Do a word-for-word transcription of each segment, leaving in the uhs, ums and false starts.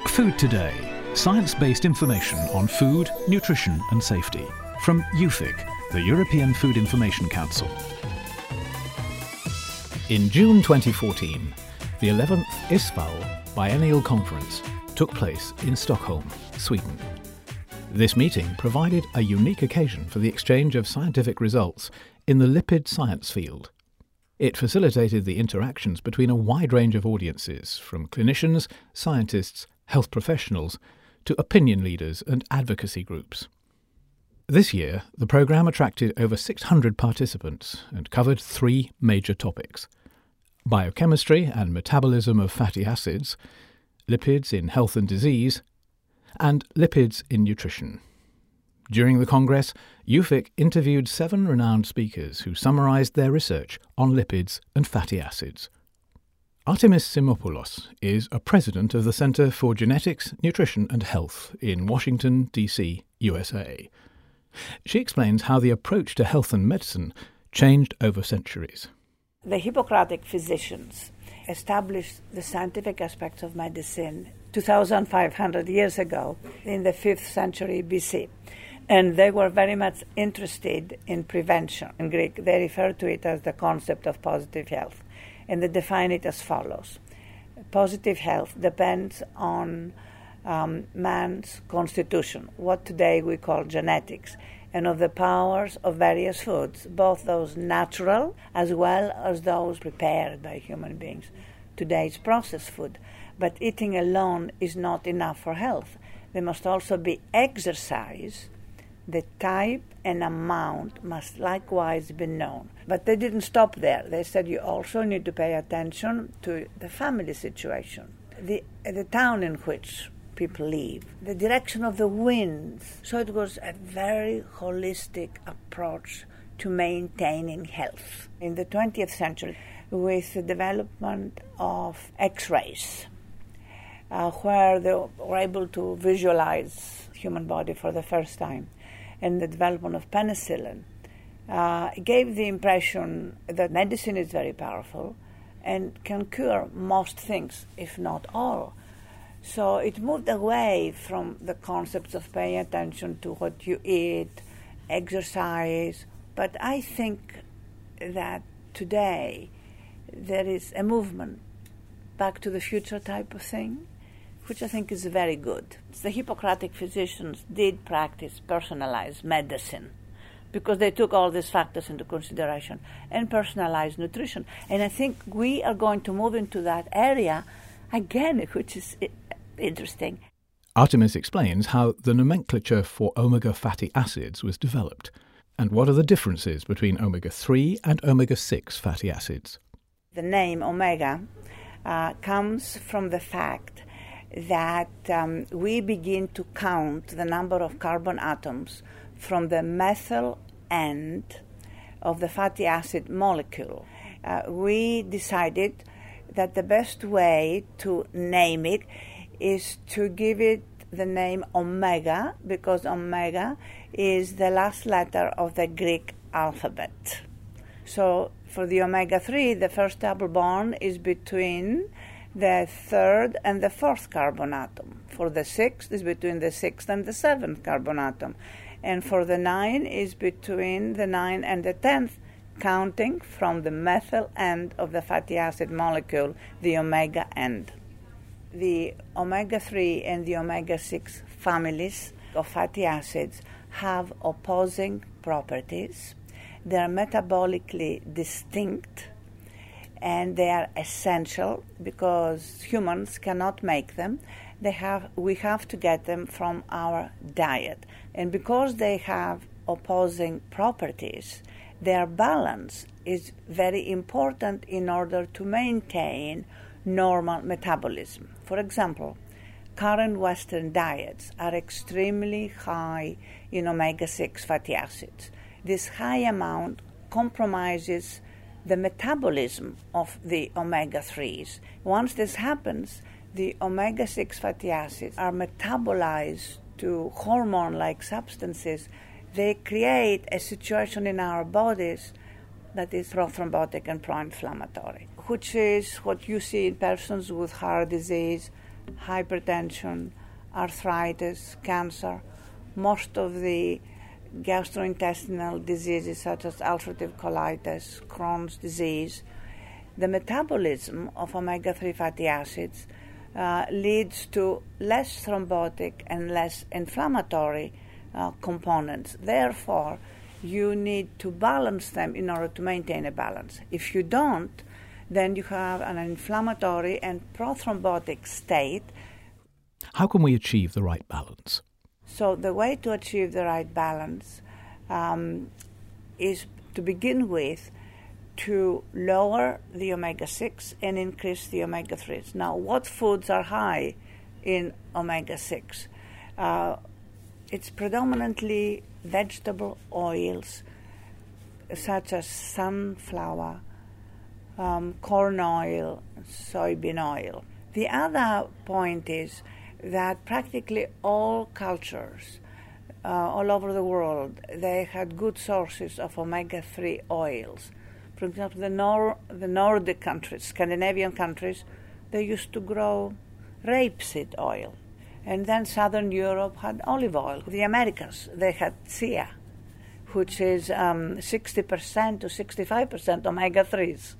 Food Today, science-based information on food, nutrition and safety from U F I C, the European Food Information Council. In June twenty fourteen, the eleventh I S F A L Biennial Conference took place in Stockholm, Sweden. This meeting provided a unique occasion for the exchange of scientific results in the lipid science field. It facilitated the interactions between a wide range of audiences, from clinicians, scientists, health professionals, to opinion leaders and advocacy groups. This year, the programme attracted over six hundred participants and covered three major topics: biochemistry and metabolism of fatty acids, lipids in health and disease, and lipids in nutrition. During the Congress, U F I C interviewed seven renowned speakers who summarised their research on lipids and fatty acids. Artemis Simopoulos is a president of the Centre for Genetics, Nutrition and Health in Washington, D C, U S A. She explains how the approach to health and medicine changed over centuries. The Hippocratic physicians established the scientific aspects of medicine two thousand five hundred years ago in the fifth century B C. And they were very much interested in prevention. In Greek, they refer to it as the concept of positive health. And they define it as follows. Positive health depends on um, man's constitution, what today we call genetics, and of the powers of various foods, both those natural as well as those prepared by human beings. Today it's processed food, but eating alone is not enough for health. There must also be exercise. The type and amount must likewise be known. But they didn't stop there. They said you also need to pay attention to the family situation, the, the town in which people live, the direction of the winds. So it was a very holistic approach to maintaining health. In the twentieth century, with the development of X-rays, uh, where they were able to visualize the human body for the first time, and the development of penicillin, uh, gave the impression that medicine is very powerful and can cure most things, if not all. So it moved away from the concepts of paying attention to what you eat, exercise. But I think that today there is a movement back to the future type of thing, which I think is very good. The Hippocratic physicians did practice personalized medicine because they took all these factors into consideration, and personalized nutrition. And I think we are going to move into that area again, which is interesting. Artemis explains how the nomenclature for omega fatty acids was developed and what are the differences between omega three and omega six fatty acids. The name omega uh, comes from the fact that um, we begin to count the number of carbon atoms from the methyl end of the fatty acid molecule. Uh, we decided that the best way to name it is to give it the name omega, because omega is the last letter of the Greek alphabet. So for the omega three, the first double bond is between the third and the fourth carbon atom. For the sixth is between the sixth and the seventh carbon atom. And for the nine is between the nine and the tenth, counting from the methyl end of the fatty acid molecule, the omega end. The omega three and the omega six families of fatty acids have opposing properties. They are metabolically distinct, and they are essential because humans cannot make them. They have, we have to get them from our diet. And because they have opposing properties, their balance is very important in order to maintain normal metabolism. For example, current Western diets are extremely high in omega six fatty acids. This high amount compromises the metabolism of the omega threes. Once this happens, the omega six fatty acids are metabolized to hormone-like substances. They create a situation in our bodies that is prothrombotic and pro-inflammatory, which is what you see in persons with heart disease, hypertension, arthritis, cancer, most of the gastrointestinal diseases such as ulcerative colitis, Crohn's disease. The metabolism of omega three fatty acids uh, leads to less thrombotic and less inflammatory uh, components. Therefore, you need to balance them in order to maintain a balance. If you don't, then you have an inflammatory and prothrombotic state. How can we achieve the right balance? So the way to achieve the right balance um, is to begin with to lower the omega six and increase the omega threes. Now, what foods are high in omega six? Uh, it's predominantly vegetable oils such as sunflower, um, corn oil, soybean oil. The other point is that practically all cultures uh, all over the world, they had good sources of omega three oils. For example, the, Nor- the Nordic countries, Scandinavian countries, they used to grow rapeseed oil. And then Southern Europe had olive oil. The Americas, they had C I A, which is um, sixty percent to sixty-five percent omega threes.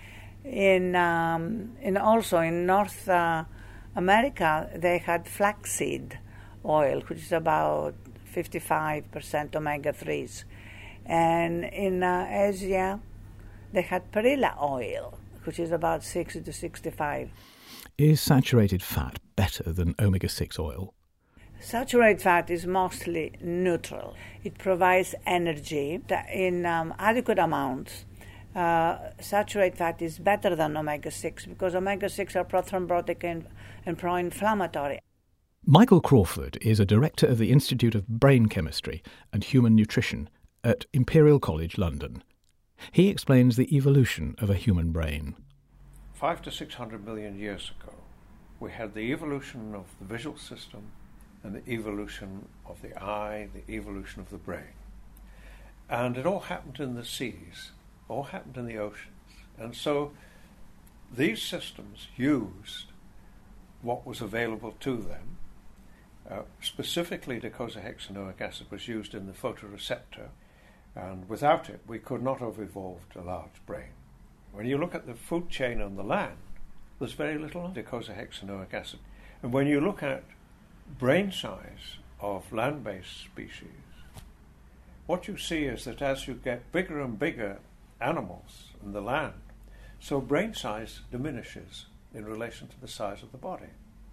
In, um, in also in North uh, America, they had flaxseed oil, which is about fifty-five percent omega threes. And in uh, Asia, they had perilla oil, which is about sixty to sixty-five. Is saturated fat better than omega six oil? Saturated fat is mostly neutral. It provides energy in um, adequate amounts. Uh, saturated fat is better than omega six because omega six are prothrombotic and, and pro-inflammatory. Michael Crawford is a director of the Institute of Brain Chemistry and Human Nutrition at Imperial College London. He explains the evolution of a human brain. Five to six hundred million years ago, we had the evolution of the visual system and the evolution of the eye, the evolution of the brain. And it all happened in the seas, all happened in the oceans. And so these systems used what was available to them. Uh, specifically, docosahexaenoic acid was used in the photoreceptor, and without it, we could not have evolved a large brain. When you look at the food chain on the land, there's very little docosahexaenoic acid. And when you look at brain size of land-based species, what you see is that as you get bigger and bigger animals in the land, so brain size diminishes in relation to the size of the body.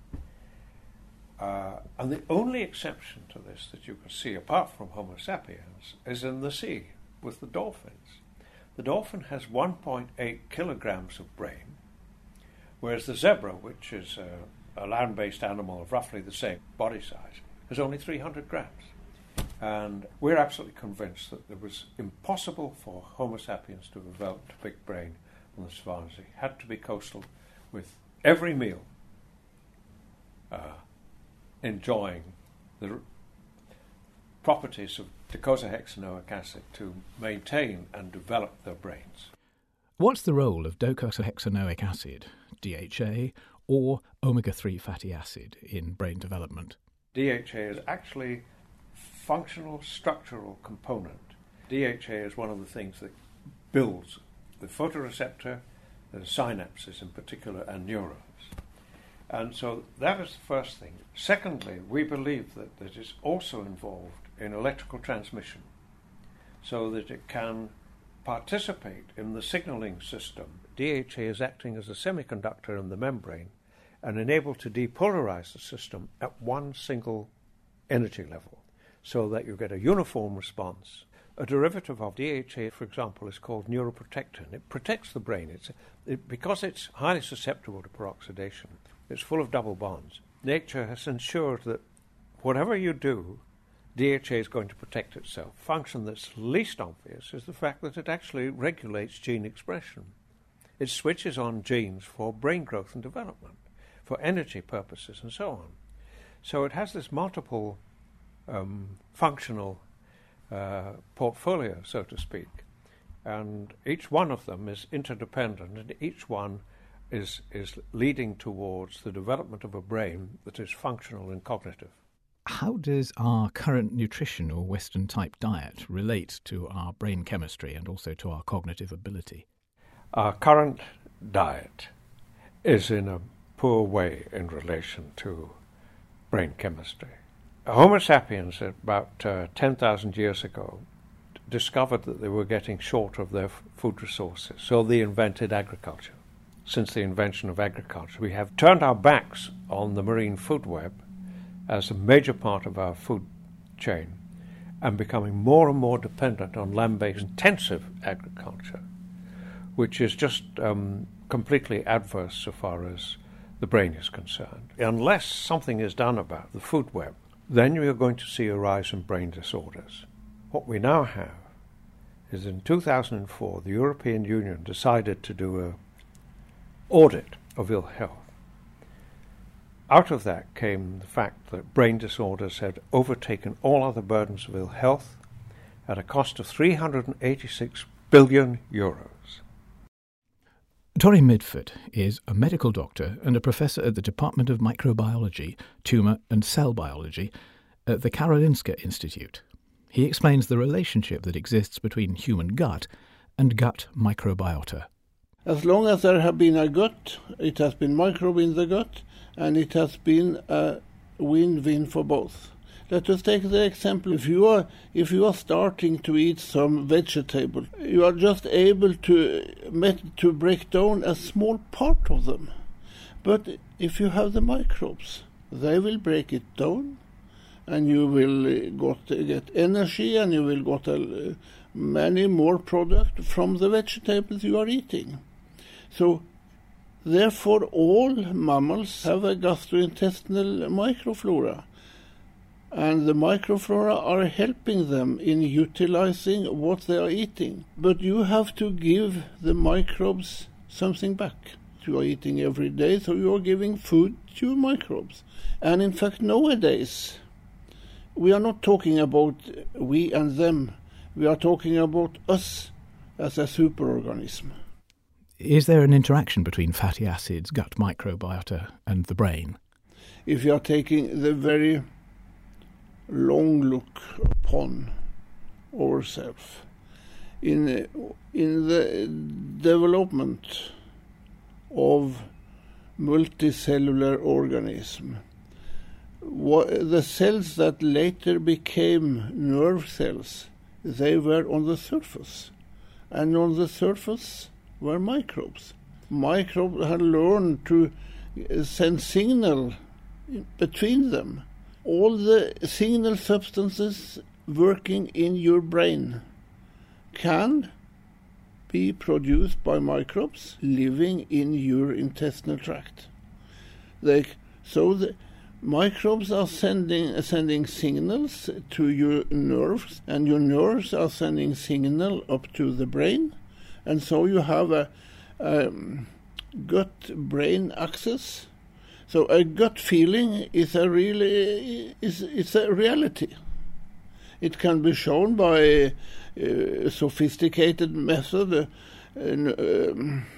Uh, and the only exception to this that you can see, apart from Homo sapiens, is in the sea with the dolphins. The dolphin has one point eight kilograms of brain, whereas the zebra, which is a, a land-based animal of roughly the same body size, has only three hundred grams. And we're absolutely convinced that it was impossible for Homo sapiens to have developed a big brain on the savannas. It had to be coastal, with every meal uh, enjoying the r- properties of docosahexaenoic acid to maintain and develop their brains. What's the role of docosahexaenoic acid, D H A, or omega three fatty acid in brain development? D H A is actually functional structural component. D H A is one of the things that builds the photoreceptor, the synapses in particular, and neurons. And so that is the first thing. Secondly, we believe that it is also involved in electrical transmission, so that it can participate in the signaling system. D H A is acting as a semiconductor in the membrane and enabled to depolarize the system at one single energy level, so that you get a uniform response. A derivative of D H A, for example, is called neuroprotectin. It protects the brain. It's, it, because it's highly susceptible to peroxidation, it's full of double bonds. Nature has ensured that whatever you do, D H A is going to protect itself. Function that's least obvious is the fact that it actually regulates gene expression. It switches on genes for brain growth and development, for energy purposes, and so on. So it has this multiple um, functional uh, portfolio, so to speak, and each one of them is interdependent, and each one is, is leading towards the development of a brain that is functional and cognitive. How does our current nutrition or Western-type diet relate to our brain chemistry and also to our cognitive ability? Our current diet is in a poor way in relation to brain chemistry. Homo sapiens, about uh, ten thousand years ago, discovered that they were getting short of their f- food resources, so they invented agriculture. Since the invention of agriculture, we have turned our backs on the marine food web as a major part of our food chain and becoming more and more dependent on land-based intensive agriculture, which is just um, completely adverse so far as the brain is concerned. Unless something is done about the food web, then we are going to see a rise in brain disorders. What we now have is in two thousand four, the European Union decided to do an audit of ill health. Out of that came the fact that brain disorders had overtaken all other burdens of ill health at a cost of three hundred eighty-six billion euros. Torry Midford is a medical doctor and a professor at the Department of Microbiology, Tumour and Cell Biology at the Karolinska Institute. He explains the relationship that exists between human gut and gut microbiota. As long as there have been a gut, it has been microbe in the gut, and it has been a win-win for both. Let us take the example. If you are if you are starting to eat some vegetable, you are just able to met, to break down a small part of them. But if you have the microbes, they will break it down, and you will got, get energy, and you will get a, many more products from the vegetables you are eating. So, therefore, all mammals have a gastrointestinal microflora. And the microflora are helping them in utilizing what they are eating. But you have to give the microbes something back. You are eating every day, so you are giving food to your microbes. And in fact, nowadays, we are not talking about we and them. We are talking about us as a superorganism. Is there an interaction between fatty acids, gut microbiota, and the brain? If you are taking the very long look upon ourselves, in in the development of multicellular organism, what, the cells that later became nerve cells, they were on the surface, and on the surface were microbes. Microbes had learned to send signal between them. All the signal substances working in your brain can be produced by microbes living in your intestinal tract. They, so the microbes are sending sending signals to your nerves, and your nerves are sending signal up to the brain, and so you have a, a gut-brain axis. So a gut feeling is a really is it's a reality. It can be shown by a sophisticated method, uh, uh,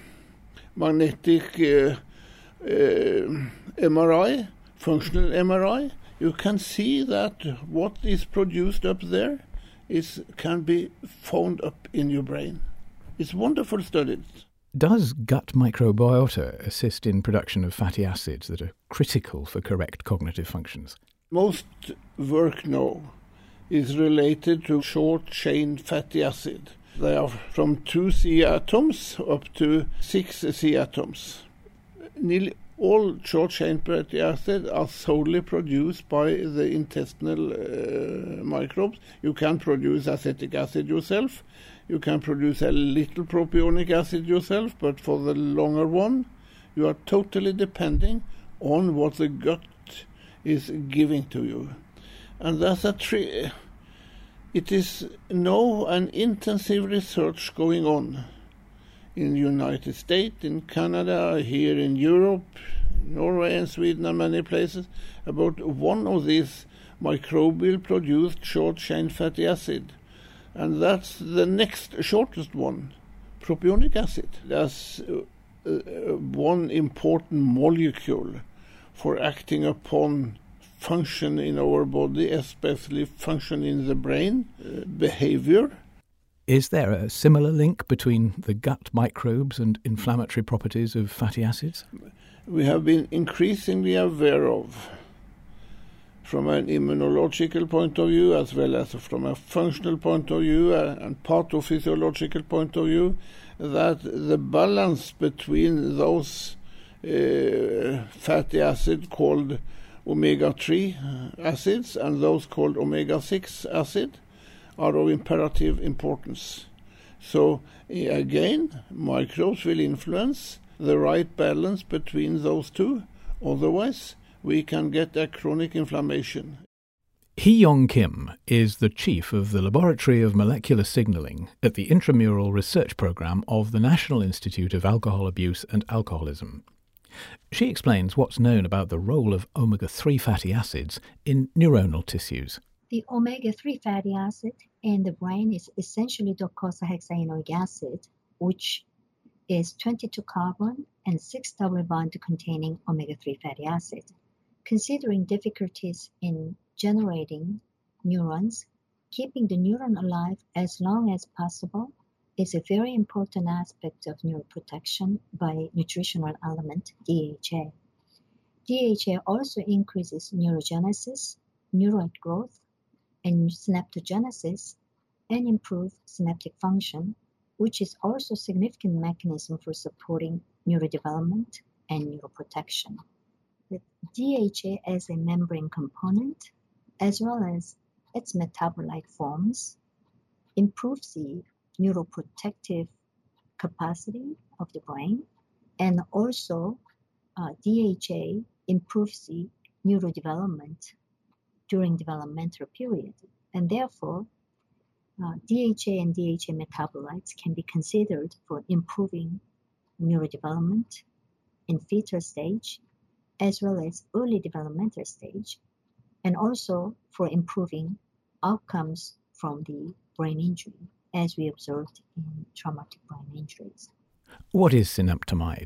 magnetic uh, uh, M R I, functional M R I. You can see that what is produced up there is can be found up in your brain. It's wonderful studies. Does gut microbiota assist in production of fatty acids that are critical for correct cognitive functions? Most work now is related to short-chain fatty acid. They are from two C atoms up to six C atoms. Nearly all short-chain fatty acids are solely produced by the intestinal uh, microbes. You can produce acetic acid yourself. You can produce a little propionic acid yourself, but for the longer one, you are totally depending on what the gut is giving to you. And that's a tri- it is now an intensive research going on in the United States, in Canada, here in Europe, Norway and Sweden and many places, about one of these microbial produced short-chain fatty acid. And that's the next shortest one, propionic acid. There's uh, one important molecule for acting upon function in our body, especially function in the brain, uh, behavior. Is there a similar link between the gut microbes and inflammatory properties of fatty acids? We have been increasingly aware of, from an immunological point of view as well as from a functional point of view uh, and pathophysiological point of view, that the balance between those uh, fatty acids called omega three acids and those called omega six acid are of imperative importance. So again, microbes will influence the right balance between those two, otherwise we can get a chronic inflammation. Hee-Yong Kim is the chief of the Laboratory of Molecular Signaling at the Intramural Research Programme of the National Institute of Alcohol Abuse and Alcoholism. She explains what's known about the role of omega three fatty acids in neuronal tissues. The omega three fatty acid in the brain is essentially docosahexaenoic acid, which is twenty-two carbon and six double bond containing omega three fatty acid. Considering difficulties in generating neurons, keeping the neuron alive as long as possible is a very important aspect of neuroprotection by nutritional element D H A. D H A also increases neurogenesis, neuroid growth, and synaptogenesis, and improves synaptic function, which is also a significant mechanism for supporting neurodevelopment and neuroprotection. The D H A as a membrane component, as well as its metabolite forms, improves the neuroprotective capacity of the brain, and also uh, D H A improves the neurodevelopment during developmental period, and therefore uh, D H A and D H A metabolites can be considered for improving neurodevelopment in fetal stage as well as early developmental stage, and also for improving outcomes from the brain injury, as we observed in traumatic brain injuries. What is synaptomide?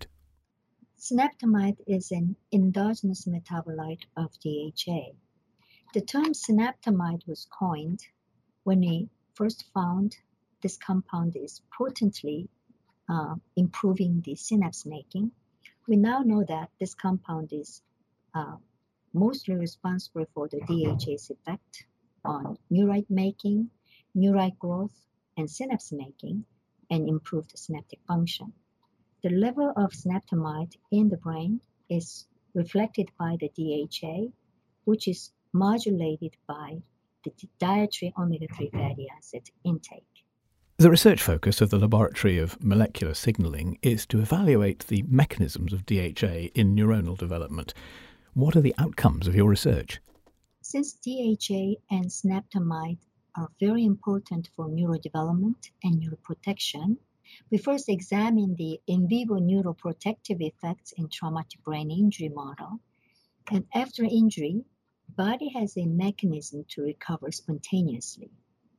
Synaptomide is an endogenous metabolite of D H A. The term synaptomide was coined when we first found this compound is potently uh, improving the synapse making. We now know that this compound is uh, mostly responsible for the D H A's effect on neurite making, neurite growth, and synapse making, and improved synaptic function. The level of synaptomide in the brain is reflected by the D H A, which is modulated by the dietary omega three fatty acid intake. The research focus of the Laboratory of Molecular Signaling is to evaluate the mechanisms of D H A in neuronal development. What are the outcomes of your research? Since D H A and synaptomide are very important for neurodevelopment and neuroprotection, we first examined the in vivo neuroprotective effects in traumatic brain injury model. And after injury, the body has a mechanism to recover spontaneously.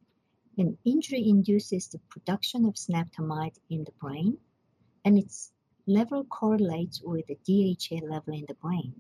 An injury induces the production of synaptomide in the brain, and its level correlates with the D H A level in the brain.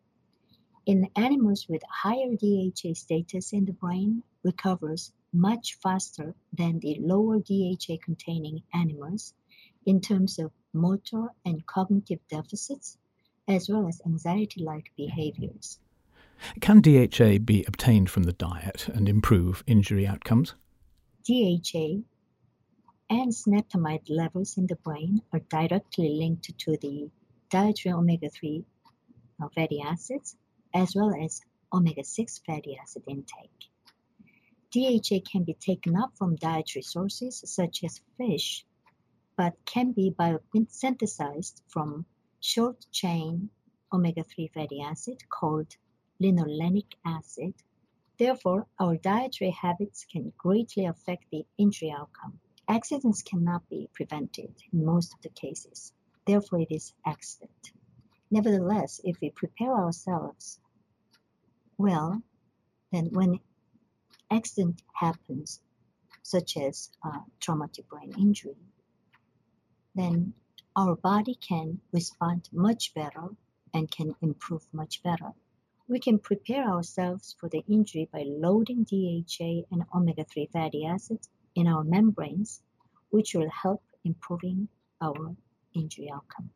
In animals with higher D H A status in the brain, recovers much faster than the lower D H A containing animals in terms of motor and cognitive deficits, as well as anxiety-like behaviors. Can D H A be obtained from the diet and improve injury outcomes? D H A and synaptomide levels in the brain are directly linked to the dietary omega three fatty acids as well as omega six fatty acid intake. D H A can be taken up from dietary sources such as fish, but can be biosynthesized from short-chain omega three fatty acid called linolenic acid. Therefore, our dietary habits can greatly affect the injury outcome. Accidents cannot be prevented in most of the cases. Therefore, it is accident. Nevertheless, if we prepare ourselves well, then when accident happens, such as uh, traumatic brain injury, then our body can respond much better and can improve much better. We can prepare ourselves for the injury by loading D H A and omega three fatty acids in our membranes, which will help improving our injury outcome.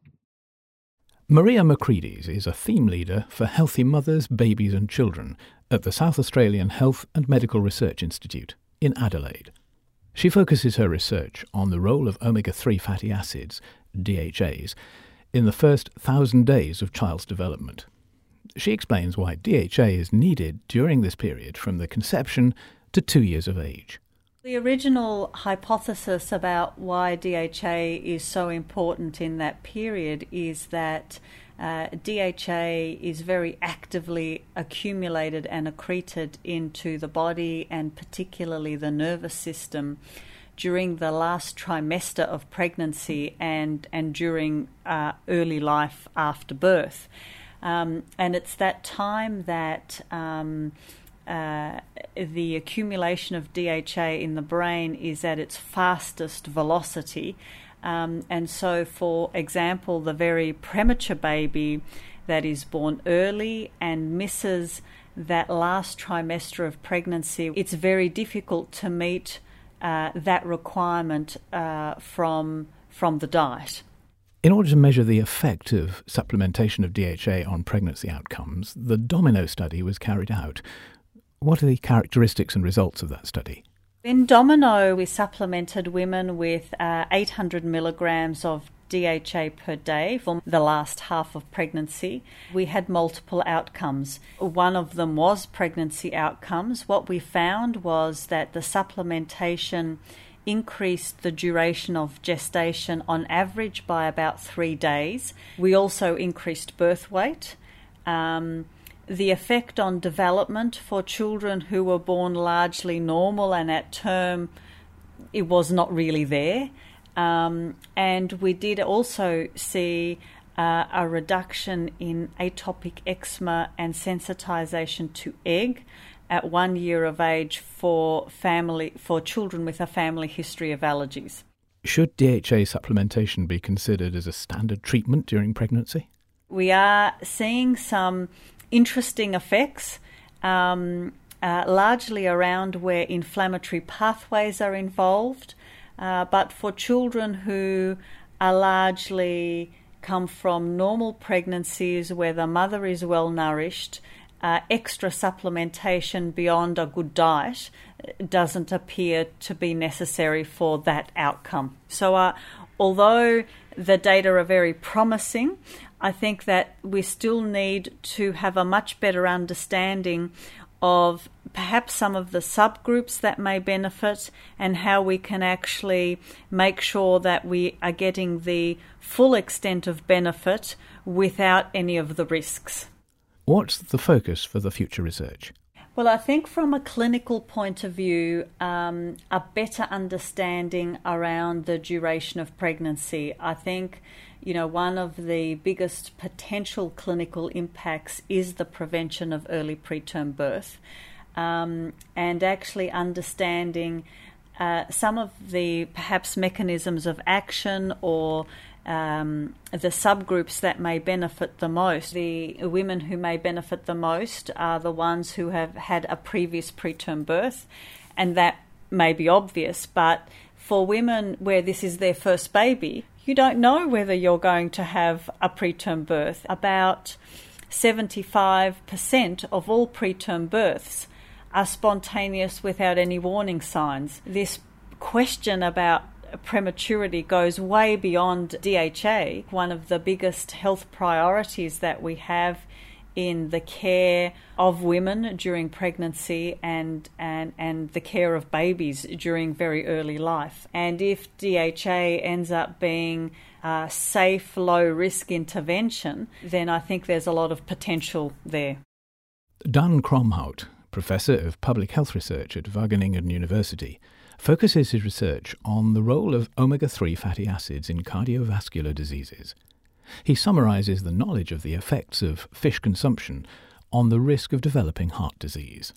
Maria Makrides is a theme leader for healthy mothers, babies and children at the South Australian Health and Medical Research Institute in Adelaide. She focuses her research on the role of omega three fatty acids, D H As, in the first thousand days of child's development. She explains why D H A is needed during this period from the conception to two years of age. The original hypothesis about why D H A is so important in that period is that uh, D H A is very actively accumulated and accreted into the body and particularly the nervous system during the last trimester of pregnancy and, and during uh, early life after birth. Um, and it's that time that um, Uh, the accumulation of D H A in the brain is at its fastest velocity. Um, and so, for example, the very premature baby that is born early and misses that last trimester of pregnancy, it's very difficult to meet uh, that requirement uh, from, from the diet. In order to measure the effect of supplementation of D H A on pregnancy outcomes, the DOMINO study was carried out. What are the characteristics and results of that study? In DOMINO, we supplemented women with uh, eight hundred milligrams of D H A per day for the last half of pregnancy. We had multiple outcomes. One of them was pregnancy outcomes. What we found was that the supplementation increased the duration of gestation on average by about three days. We also increased birth weight. Um, The effect on development for children who were born largely normal and at term, it was not really there. Um, and we did also see uh, a reduction in atopic eczema and sensitization to egg at one year of age for family for children with a family history of allergies. Should D H A supplementation be considered as a standard treatment during pregnancy? We are seeing some interesting effects, um, uh, largely around where inflammatory pathways are involved, uh, but for children who are largely come from normal pregnancies where the mother is well nourished, uh, extra supplementation beyond a good diet doesn't appear to be necessary for that outcome. So uh, although the data are very promising, I think that we still need to have a much better understanding of perhaps some of the subgroups that may benefit and how we can actually make sure that we are getting the full extent of benefit without any of the risks. What's the focus for the future research? Well, I think from a clinical point of view, um, a better understanding around the duration of pregnancy. I think, you know, one of the biggest potential clinical impacts is the prevention of early preterm birth, um, and actually understanding uh, some of the perhaps mechanisms of action or Um, the subgroups that may benefit the most. The women who may benefit the most are the ones who have had a previous preterm birth, and that may be obvious, but for women where this is their first baby, you don't know whether you're going to have a preterm birth. About seventy-five percent of all preterm births are spontaneous without any warning signs. This question about prematurity goes way beyond D H A. One of the biggest health priorities that we have in the care of women during pregnancy and, and, and the care of babies during very early life. And if D H A ends up being a safe, low-risk intervention, then I think there's a lot of potential there. Dan Kromhout, Professor of Public Health Research at Wageningen University, focuses his research on the role of omega three fatty acids in cardiovascular diseases. He summarises the knowledge of the effects of fish consumption on the risk of developing heart disease.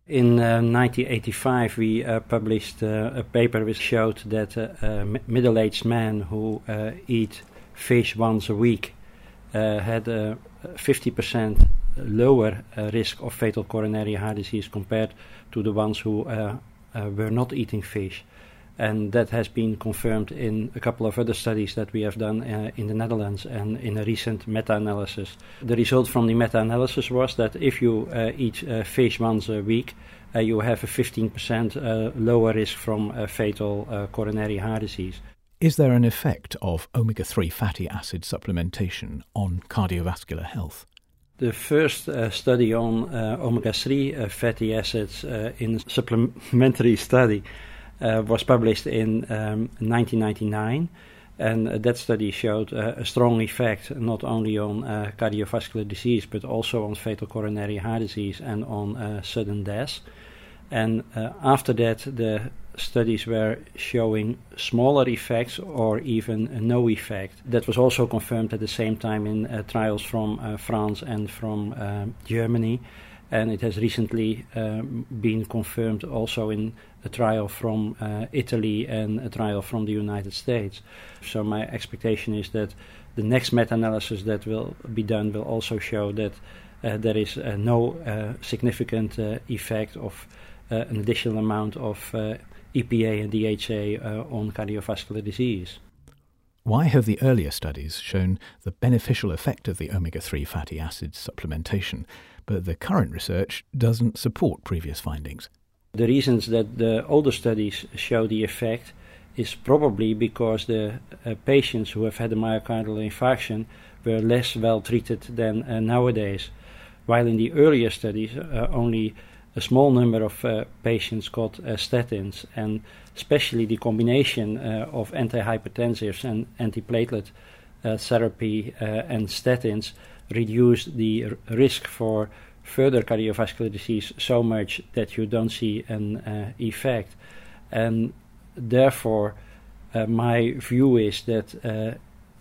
In uh, nineteen eighty-five, we uh, published uh, a paper which showed that uh, uh, middle-aged men who uh, eat fish once a week uh, had a fifty percent lower uh, risk of fatal coronary heart disease compared to the ones who uh, uh, were not eating fish. And that has been confirmed in a couple of other studies that we have done uh, in the Netherlands and in a recent meta-analysis. The result from the meta-analysis was that if you uh, eat uh, fish once a week, uh, you have a fifteen percent uh, lower risk from uh, fatal uh, coronary heart disease. Is there an effect of omega three fatty acid supplementation on cardiovascular health? The first uh, study on uh, omega three uh, fatty acids uh, in a supplementary study Uh, was published in um, nineteen ninety-nine, and uh, that study showed uh, a strong effect not only on uh, cardiovascular disease but also on fatal coronary heart disease and on uh, sudden death. And uh, after that, the studies were showing smaller effects or even uh, no effect. That was also confirmed at the same time in uh, trials from uh, France and from uh, Germany. And it has recently um, been confirmed also in a trial from uh, Italy and a trial from the United States. So my expectation is that the next meta-analysis that will be done will also show that uh, there is uh, no uh, significant uh, effect of uh, an additional amount of uh, E P A and D H A uh, on cardiovascular disease. Why have the earlier studies shown the beneficial effect of the omega three fatty acids supplementation, but the current research doesn't support previous findings? The reasons that the older studies show the effect is probably because the uh, patients who have had a myocardial infarction were less well treated than uh, nowadays. While in the earlier studies, uh, only a small number of uh, patients got uh, statins, and especially the combination uh, of antihypertensives and antiplatelet uh, therapy uh, and statins reduced the r- risk for further cardiovascular disease so much that you don't see an uh, effect. And therefore, uh, my view is that uh,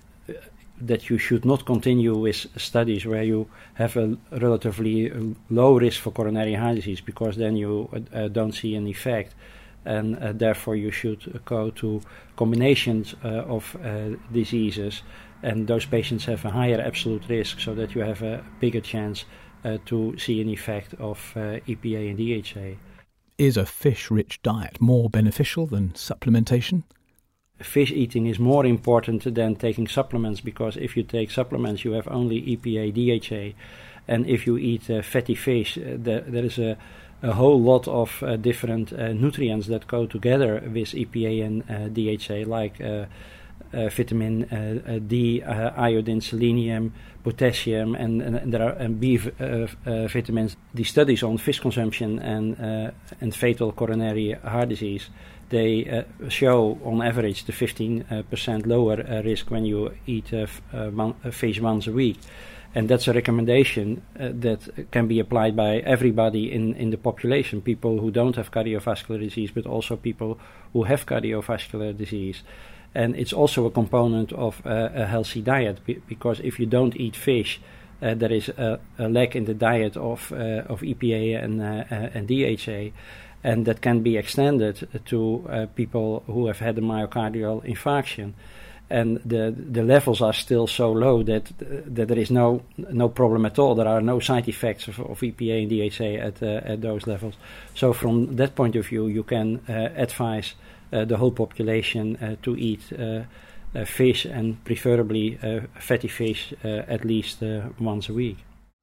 that you should not continue with studies where you have a relatively low risk for coronary heart disease, because then you uh, don't see an effect. And uh, therefore you should go to combinations uh, of uh, diseases, and those patients have a higher absolute risk so that you have a bigger chance uh, to see an effect of uh, E P A and D H A. Is a fish-rich diet more beneficial than supplementation? Fish eating is more important than taking supplements, because if you take supplements you have only E P A, D H A, and if you eat uh, fatty fish, uh, there, there is a, a whole lot of uh, different uh, nutrients that go together with E P A and uh, D H A, like uh, uh, vitamin uh, uh, D, uh, iodine, selenium, potassium, and, and, and there are and B uh, uh, vitamins. The studies on fish consumption and uh, and fatal coronary heart disease, they uh, show on average the fifteen percent uh, lower uh, risk when you eat uh, f- uh, one, uh, fish once a week. And that's a recommendation uh, that can be applied by everybody in, in the population, people who don't have cardiovascular disease, but also people who have cardiovascular disease. And it's also a component of uh, a healthy diet, b- because if you don't eat fish, uh, there is a, a lack in the diet of, uh, of E P A and, uh, uh, and D H A. And that can be extended to uh, people who have had a myocardial infarction, and the the levels are still so low that uh, that there is no no problem at all. There are no side effects of, of E P A and D H A at uh, at those levels. So from that point of view, you can uh, advise uh, the whole population uh, to eat uh, uh, fish, and preferably uh, fatty fish, uh, at least uh, once a week.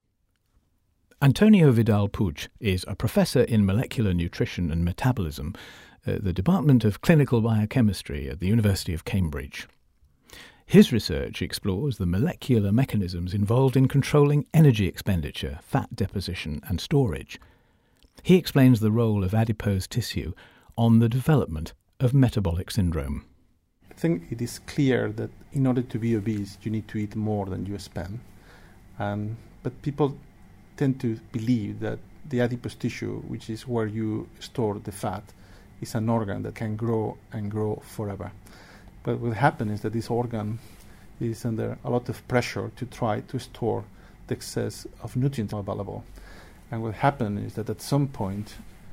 Antonio Vidal Puig is a professor in molecular nutrition and metabolism at the Department of Clinical Biochemistry at the University of Cambridge. His research explores the molecular mechanisms involved in controlling energy expenditure, fat deposition and storage. He explains the role of adipose tissue on the development of metabolic syndrome. I think it is clear that in order to be obese, you need to eat more than you spend. Um, but people tend to believe that the adipose tissue, which is where you store the fat, is an organ that can grow and grow forever. But what happens is that this organ is under a lot of pressure to try to store the excess of nutrients available. And what happens is that at some point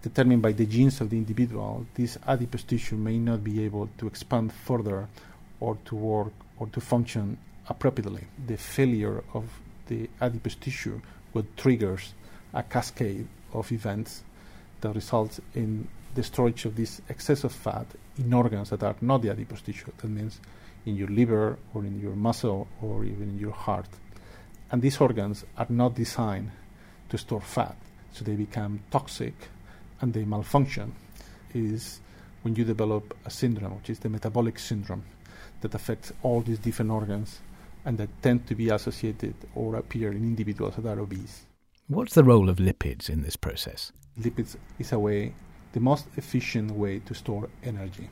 determined by the genes of the individual, this adipose tissue may not be able to expand further or to work or to function appropriately. The failure of the adipose tissue what triggers a cascade of events that results in the storage of this excess of fat in organs that are not the adipose tissue. That means in your liver or in your muscle or even in your heart. And these organs are not designed to store fat, so they become toxic and they malfunction. Is when you develop a syndrome, which is the metabolic syndrome, that affects all these different organs and that tend to be associated or appear in individuals that are obese. What's the role of lipids in this process? Lipids is a way, the most efficient way to store energy.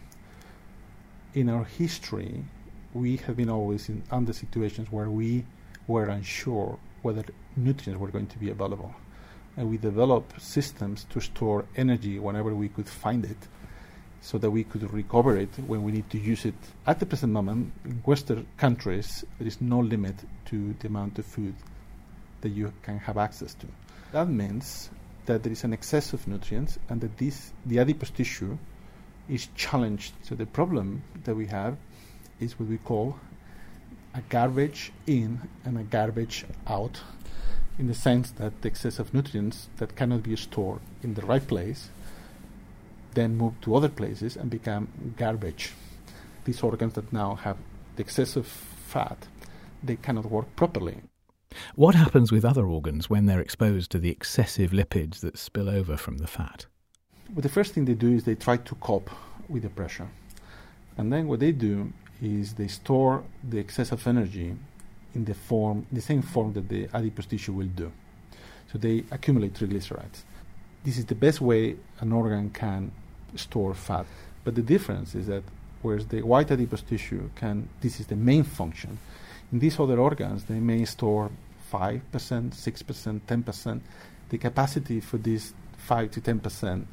In our history, we have been always in under situations where we were unsure whether nutrients were going to be available. And we developed systems to store energy whenever we could find it, so that we could recover it when we need to use it. At the present moment, in Western countries, there is no limit to the amount of food that you can have access to. That means that there is an excess of nutrients and that this, the adipose tissue is challenged. So the problem that we have is what we call a garbage in and a garbage out, in the sense that the excess of nutrients that cannot be stored in the right place then move to other places and become garbage. These organs that now have the excess of fat, they cannot work properly. What happens with other organs when they're exposed to the excessive lipids that spill over from the fat? Well, the first thing they do is they try to cope with the pressure. And then what they do is they store the excess of energy in the form, the same form that the adipose tissue will do. So they accumulate triglycerides. This is the best way an organ can store fat. But the difference is that whereas the white adipose tissue can, this is the main function, in these other organs they may store five percent, six percent, ten percent. The capacity for this five to ten percent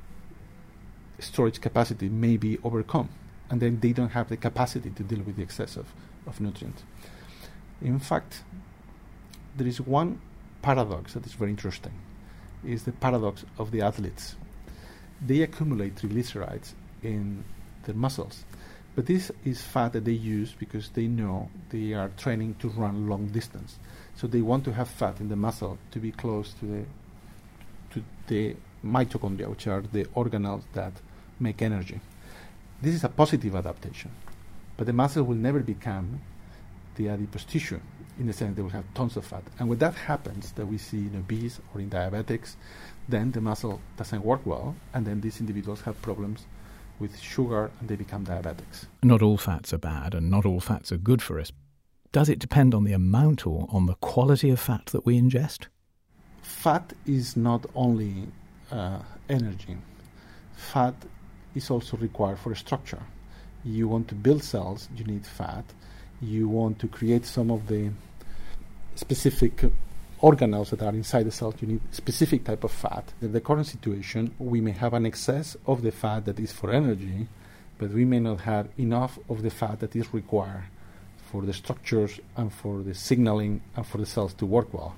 storage capacity may be overcome, and then they don't have the capacity to deal with the excess of, of nutrients. In fact, there is one paradox that is very interesting. Is the paradox of the athletes. They accumulate triglycerides in their muscles, but this is fat that they use because they know they are training to run long distance. So they want to have fat in the muscle to be close to the to the mitochondria, which are the organelles that make energy. This is a positive adaptation, but the muscle will never become the adipose tissue, in the sense they will have tons of fat. And when that happens, that we see in obese or in diabetics, then the muscle doesn't work well, and then these individuals have problems with sugar and they become diabetics. Not all fats are bad and not all fats are good for us. Does it depend on the amount or on the quality of fat that we ingest? Fat is not only uh, energy. Fat is also required for structure. You want to build cells, you need fat. You want to create some of the specific organelles that are inside the cell, you need specific type of fat. In the current situation, we may have an excess of the fat that is for energy, but we may not have enough of the fat that is required for the structures and for the signaling and for the cells to work well.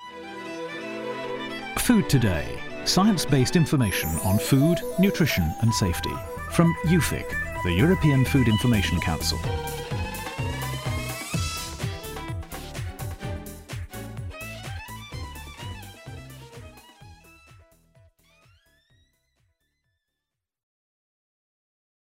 Food Today. Science-based information on food, nutrition and safety. From EUFIC, the European Food Information Council.